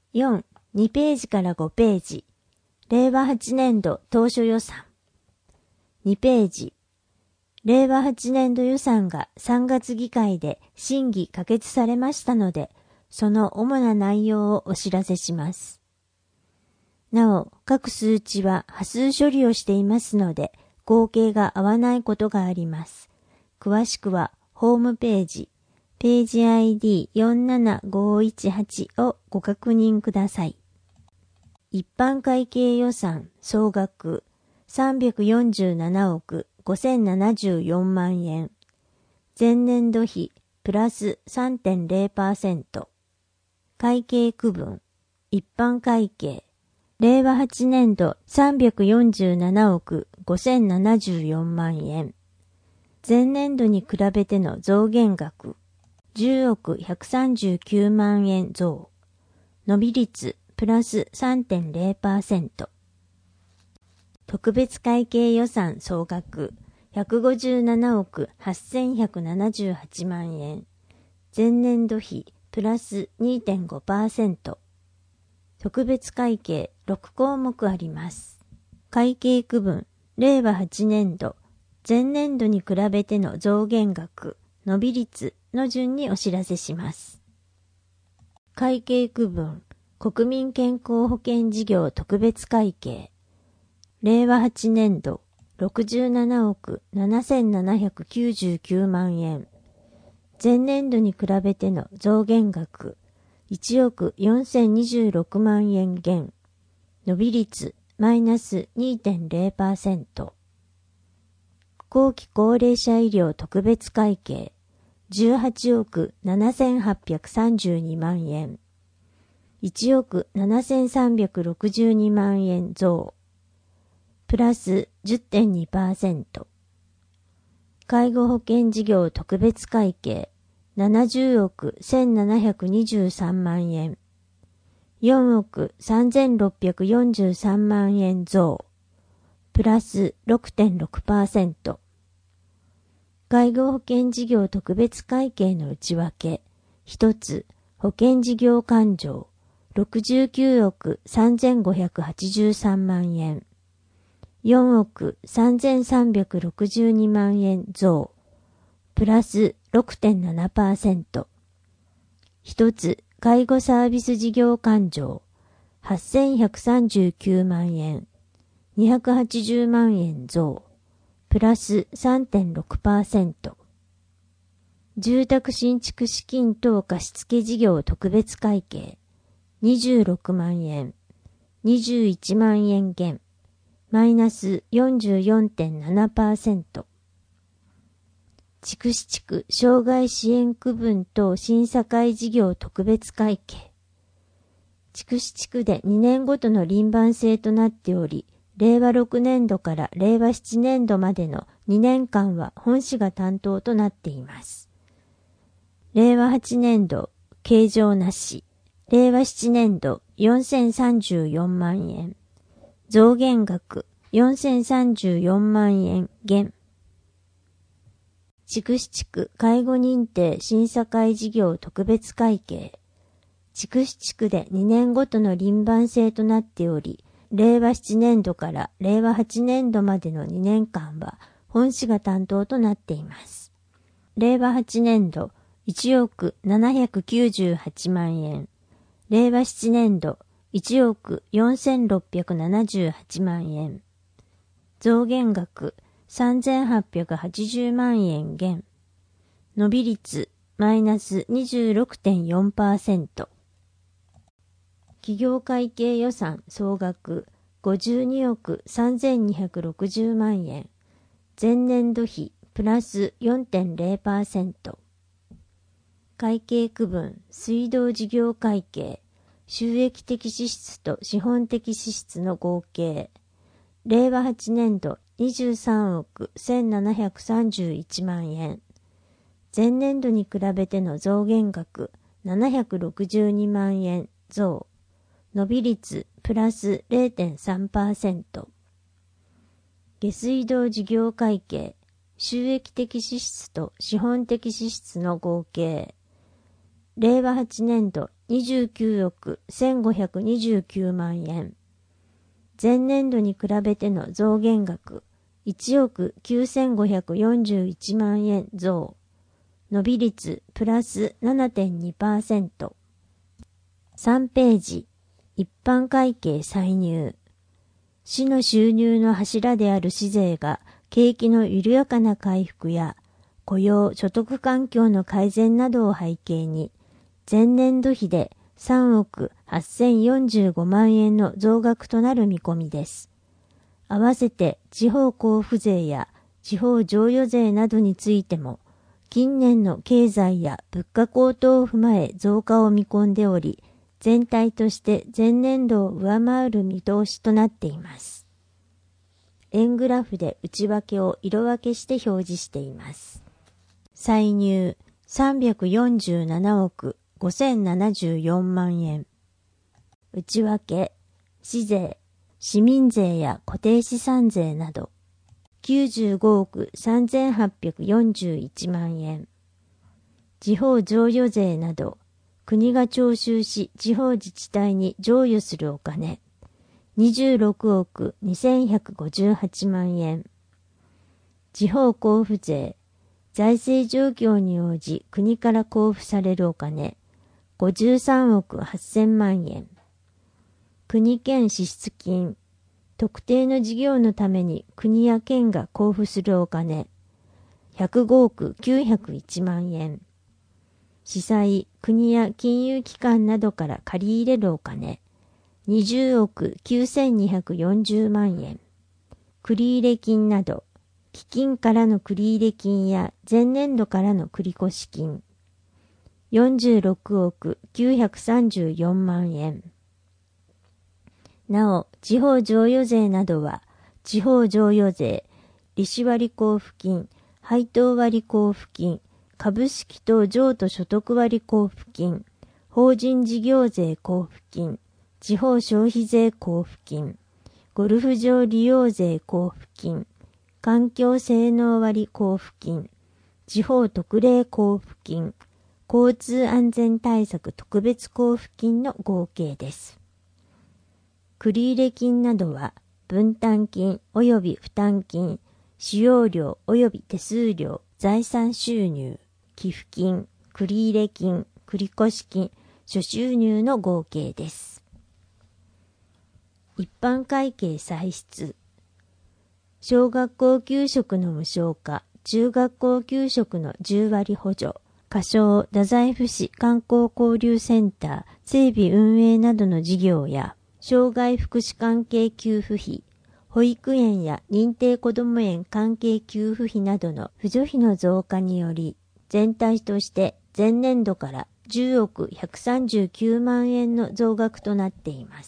4、2ページから5ページ。令和8年度当初予算。2ページ。令和8年度予算が3月議会で審議可決されましたので、その主な内容をお知らせします。なお、各数値は波数処理をしていますので、合計が合わないことがあります。詳しくは、ホームページ、ページ ID47518 をご確認ください。一般会計予算総額347億5074万円。前年度比プラス 3.0%。会計区分、一般会計。令和8年度347億5074万円。前年度に比べての増減額、10億139万円増。伸び率、プラス 3.0%。特別会計予算総額、157億8178万円。前年度比、プラス 2.5%。特別会計6項目あります。会計区分、令和8年度、前年度に比べての増減額、伸び率の順にお知らせします。会計区分、国民健康保険事業特別会計。令和8年度、67億7799万円。前年度に比べての増減額、1億4026万円減。伸び率、マイナス 2.0%。後期高齢者医療特別会計、18億7832万円。1億7362万円増。プラス 10.2%。介護保険事業特別会計、70億1723万円。4億3643万円増。プラス 6.6%。介護保険事業特別会計の内訳、一つ、保険事業勘定、69億3583万円。4億3362万円増。プラス 6.7%。一つ、介護サービス事業勘定、8139万円。280万円増。プラス 3.6%。住宅新築資金等貸付事業特別会計、26万円。21万円減。マイナス 44.7%。筑紫地区障害支援区分等審査会事業特別会計。筑紫地区で2年ごとの輪番制となっており、令和6年度から令和7年度までの2年間は本市が担当となっています。令和8年度、計上なし。令和7年度、4034万円。増減額、4034万円減。筑紫地区介護認定審査会事業特別会計。筑紫地区で2年ごとの輪番制となっており、令和7年度から令和8年度までの2年間は本市が担当となっています。令和8年度1億798万円。令和7年度1億4678万円。増減額3880万円減。伸び率マイナス 26.4%。企業会計予算総額52億3260万円。前年度比プラス 4.0%。会計区分水道事業会計、収益的支出と資本的支出の合計。令和8年度23億1731万円。前年度に比べての増減額762万円増。伸び率プラス 0.3%。下水道事業会計、収益的支出と資本的支出の合計。令和8年度 29億1529万円。前年度に比べての増減額1億9541万円増。伸び率プラス 7.2%。3ページ、一般会計歳入。市の収入の柱である市税が景気の緩やかな回復や雇用・所得環境の改善などを背景に、前年度比で3億8045万円の増額となる見込みです。合わせて地方交付税や地方譲与税などについても、近年の経済や物価高騰を踏まえ増加を見込んでおり、全体として前年度を上回る見通しとなっています。円グラフで内訳を色分けして表示しています。歳入347億5074万円。内訳、市税、市民税や固定資産税など、95億3841万円。地方譲与税など、国が徴収し地方自治体に譲与するお金、26億2158万円。地方交付税、財政状況に応じ国から交付されるお金、53億8000万円。国県支出金、特定の事業のために国や県が交付するお金、105億901万円。司債、国や金融機関などから借り入れるお金、20億9240万円。繰入金など、基金からの繰入金や前年度からの繰越金、46億934万円。なお、地方譲与税などは、地方譲与税、利子割交付金、配当割交付金、株式等譲渡所得割交付金、法人事業税交付金、地方消費税交付金、ゴルフ場利用税交付金、環境性能割交付金、地方特例交付金、交通安全対策特別交付金の合計です。繰入金などは、分担金及び負担金、使用料及び手数料、財産収入、寄付金、繰入金、繰越金、諸収入の合計です。一般会計歳出。小学校給食の無償化、中学校給食の10割補助、仮称太宰府市観光交流センター整備運営などの事業や、障害福祉関係給付費、保育園や認定こども園関係給付費などの扶助費の増加により、全体として前年度から10億139万円の増額となっています。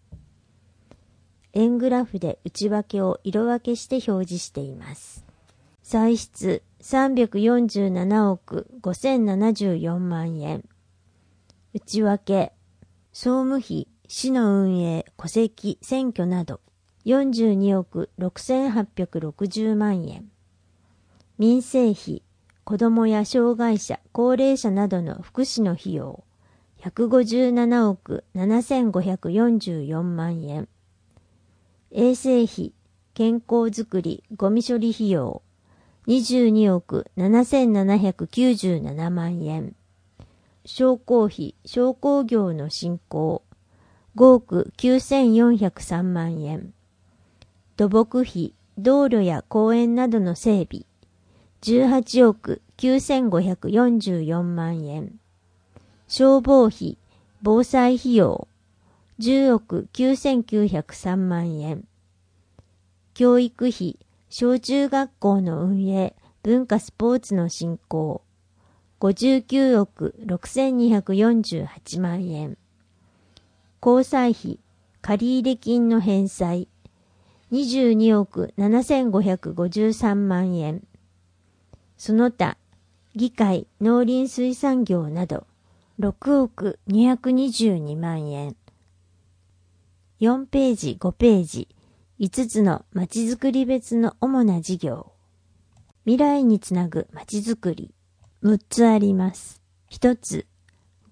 円グラフで内訳を色分けして表示しています。歳出347億5074万円。内訳、総務費、市の運営、戸籍、選挙など42億6860万円。民生費、子どもや障害者、高齢者などの福祉の費用、157億7544万円。衛生費、健康づくり、ゴミ処理費用、22億7797万円。商工費、商工業の振興、5億9403万円。土木費、道路や公園などの整備、18億9544万円。消防費、防災費用、10億9903万円。教育費、小中学校の運営、文化スポーツの振興、59億6248万円。交際費、借入金の返済、22億7553万円。その他、議会、農林水産業など、6億222万円。4ページ、5ページ、5つのまちづくり別の主な事業。未来につなぐまちづくり、6つあります。1つ、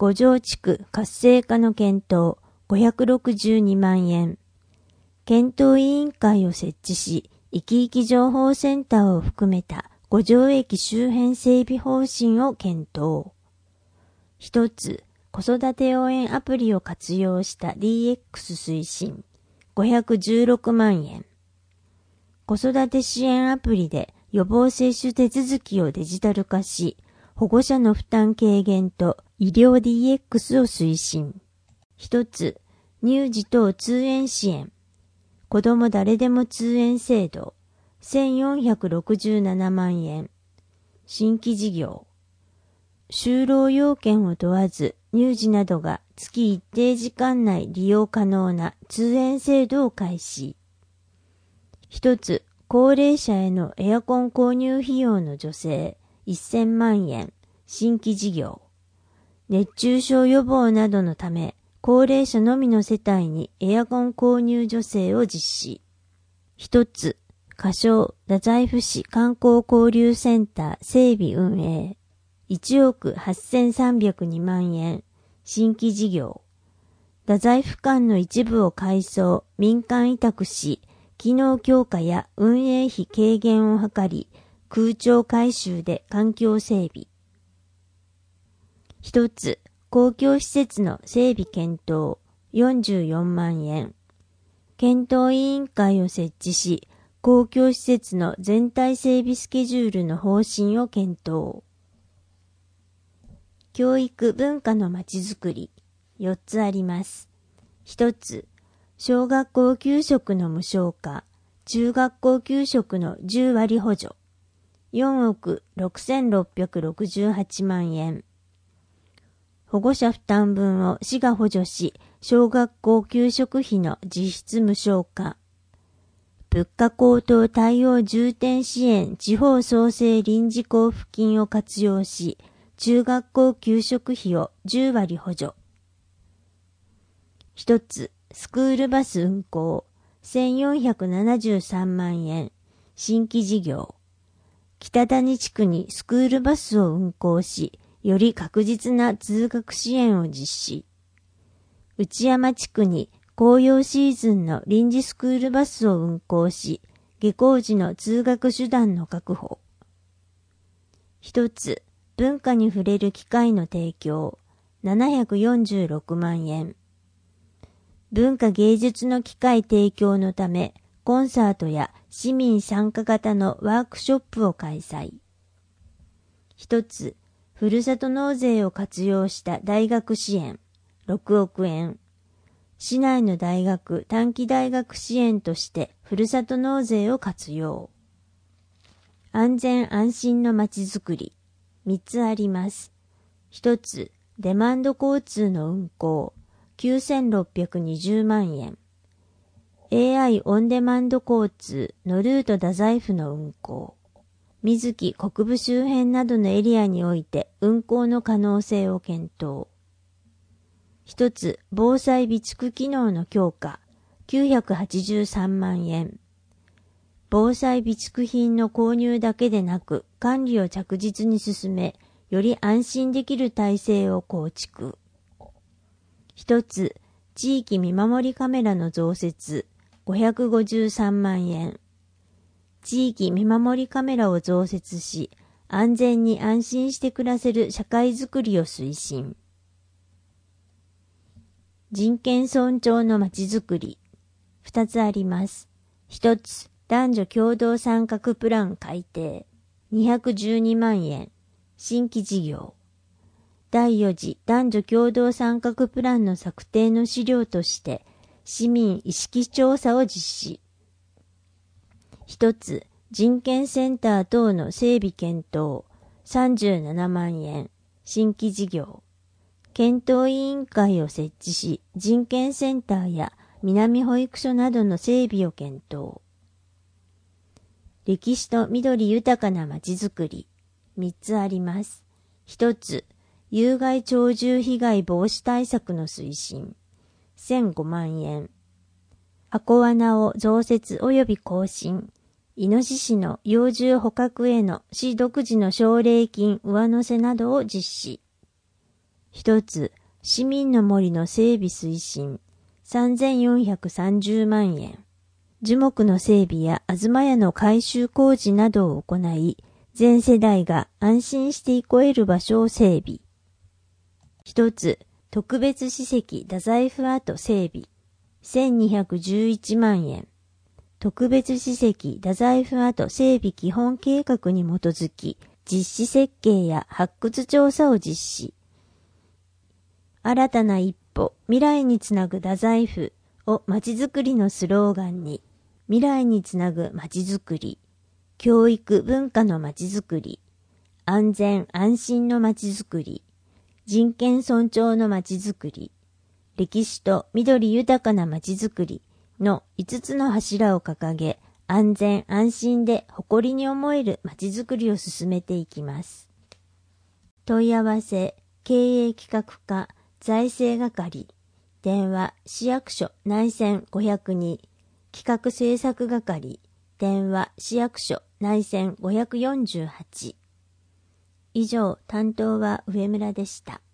五条地区活性化の検討562万円。検討委員会を設置し、生き生き情報センターを含めた五条駅周辺整備方針を検討。一つ、子育て応援アプリを活用した DX 推進516万円。子育て支援アプリで予防接種手続きをデジタル化し、保護者の負担軽減と医療 DX を推進。一つ、乳児等通園支援。子ども誰でも通園制度1467万円。新規事業。就労要件を問わず乳児などが月一定時間内利用可能な通園制度を開始。一つ、高齢者へのエアコン購入費用の助成1000万円。新規事業。熱中症予防などのため、高齢者のみの世帯にエアコン購入助成を実施。一つ、仮称太宰府市観光交流センター整備運営。1億8302万円。新規事業。太宰府間の一部を改装、民間委託し、機能強化や運営費軽減を図り、空調改修で環境整備。一つ、公共施設の整備検討44万円。検討委員会を設置し、公共施設の全体整備スケジュールの方針を検討。教育文化のまちづくり4つあります。一つ、小学校給食の無償化、中学校給食の10割補助4億6668万円。保護者負担分を市が補助し、小学校給食費の実質無償化。物価高騰対応重点支援地方創生臨時交付金を活用し、中学校給食費を10割補助。一つ、スクールバス運行1473万円。新規事業。北谷地区にスクールバスを運行し、より確実な通学支援を実施。内山地区に紅葉シーズンの臨時スクールバスを運行し、下校時の通学手段の確保。一つ、文化に触れる機会の提供、746万円。文化芸術の機会提供のため、コンサートや市民参加型のワークショップを開催。一つ、ふるさと納税を活用した大学支援、6億円。市内の大学、短期大学支援としてふるさと納税を活用。安全安心のまちづくり、3つあります。一つ、デマンド交通の運行、9620万円。AI オンデマンド交通のルート太宰府の運行。水木国分周辺などのエリアにおいて運行の可能性を検討。一つ、防災備蓄機能の強化、983万円。防災備蓄品の購入だけでなく、管理を着実に進め、より安心できる体制を構築。一つ、地域見守りカメラの増設、553万円。地域見守りカメラを増設し、安全に安心して暮らせる社会づくりを推進。人権尊重のまちづくり、2つあります。1つ、男女共同参画プラン改定、212万円、新規事業。第4次男女共同参画プランの策定の資料として、市民意識調査を実施。一つ、人権センター等の整備検討、37万円、新規事業。検討委員会を設置し、人権センターや南保育所などの整備を検討。歴史と緑豊かなまちづくり、3つあります。一つ、有害鳥獣被害防止対策の推進、1005万円。アコワナを増設及び更新。イノシシの幼獣捕獲への市独自の奨励金上乗せなどを実施。 一つ、市民の森の整備推進、3430万円。樹木の整備や東屋の改修工事などを行い、全世代が安心して憩える場所を整備。一つ、特別史跡太宰府跡整備、1211万円。特別史跡太宰府跡整備基本計画に基づき、実施設計や発掘調査を実施。新たな一歩、未来につなぐ太宰府をまちづくりのスローガンに、未来につなぐまちづくり、教育文化のまちづくり、安全安心のまちづくり、人権尊重のまちづくり、歴史と緑豊かなまちづくりの5つの柱を掲げ、安全安心で誇りに思えるまちづくりを進めていきます。問い合わせ、経営企画課、財政係、電話、市役所内線502、企画制作係、電話、市役所内線548。以上、担当は上村でした。